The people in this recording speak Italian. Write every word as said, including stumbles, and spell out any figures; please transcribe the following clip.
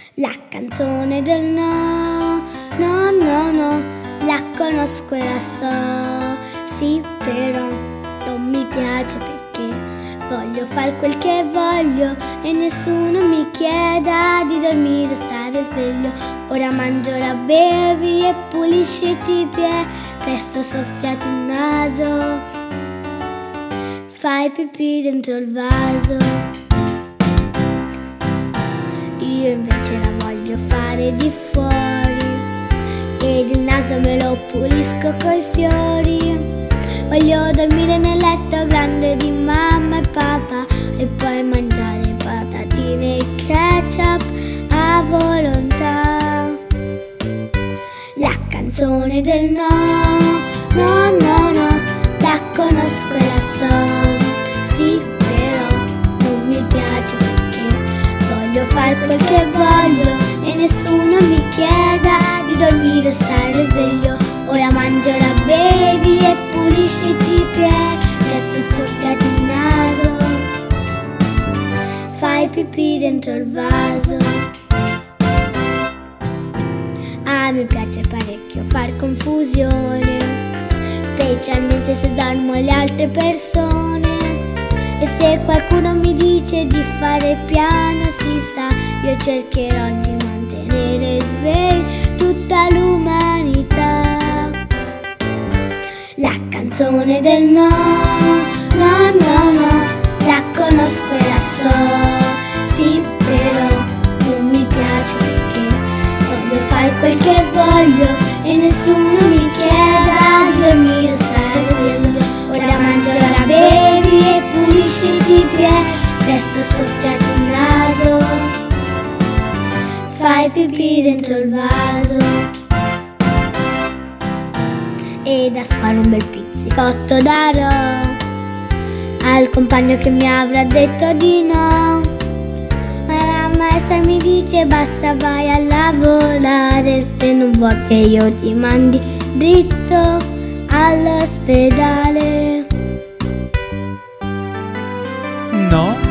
La canzone del no, no, no, no, la conosco e la so, sì però non mi piace perché voglio far quel che voglio e nessuno mi chieda di dormire o stare sveglio. Ora mangio, ora bevi e pulisciti i piedi, presto soffiati il naso, fai pipì dentro il vaso. Io invece la voglio fare di fuori ed il naso me lo pulisco coi fiori. Voglio dormire nel letto grande di mamma e papà e poi mangiare patatine e ketchup a volontà. La canzone del no, no, no, no, la conosco e la so, sì però non mi piace perché voglio fare quel che voglio e nessuno mi chieda di dormire o stare sveglio. Ora mangio, ora bevi e pulisciti i piedi, presto soffiati il naso, fai pipì dentro il vaso. A me piace parecchio far confusione, specialmente se dormo le altre persone. E se qualcuno mi dice di fare piano, si sa, io cercherò di mantenere svegli tutta l'umanità. La canzone del no, no, no, no, la conosco e la so, sì però non mi piace perché voglio fare quel che voglio e nessuno mi chieda di dormire o stare sveglio. Ora mangio, ora bevi e pulisciti i piedi, presto soffiati il naso, fai pipì dentro il vaso. E da scuola un bel pizzicotto darò al compagno che mi avrà detto di no. Ma la maestra mi dice basta, vai a lavorare se non vuoi che io ti mandi dritto all'ospedale. No.